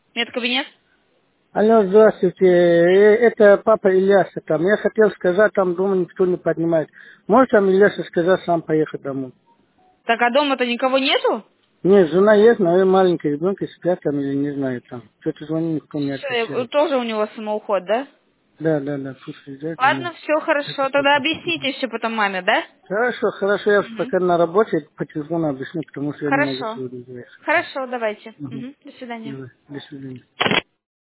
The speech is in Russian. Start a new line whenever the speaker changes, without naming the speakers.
Медкабинет?
Алло, здравствуйте. Это папа Ильяса там. Я хотел сказать, там дома никто не поднимает. Может там Ильяса сказать сам поехать домой?
Так, а дома-то никого нету?
Нет, жена есть, наверное, маленький ребенок спят там или не знаю там. Что-то звоню, никто не
Всё,
отвечает.
тоже у него самоуход, да?
Да, пусть приезжает,
Ладно,
они
все хорошо.
хотят
Тогда
пока.
объясните все потом маме, да?
Хорошо, я
Мгм.
пока на работе по телефону объясню, потому что я не могу
Хорошо.
сегодня заехать.
Хорошо, давайте.
Угу.
Мгм. До свидания.
Давай, до свидания.